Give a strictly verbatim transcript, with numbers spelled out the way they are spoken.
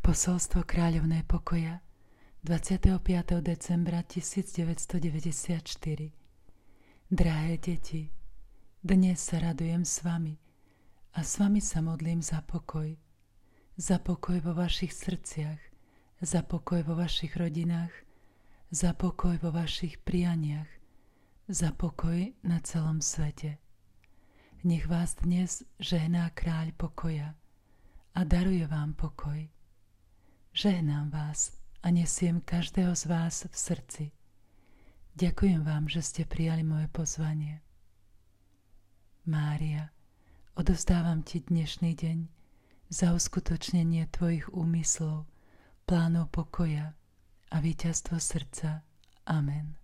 Posolstvo kráľovnej pokoja dvadsiateho piateho decembra tisícdeväťstodeväťdesiatštyri. Drahé deti, dnes sa radujem s vami a s vami sa modlím za pokoj. Za pokoj vo vašich srdciach, za pokoj vo vašich rodinách, za pokoj vo vašich prianiach, za pokoj na celom svete. Nech vás dnes žehná kráľ pokoja a daruje vám pokoj. Žehnám vás a nesiem každého z vás v srdci. Ďakujem vám, že ste prijali moje pozvanie. Mária, odovzdávam ti dnešný deň za uskutočnenie tvojich úmyslov, plánov pokoja a víťazstvo srdca. Amen.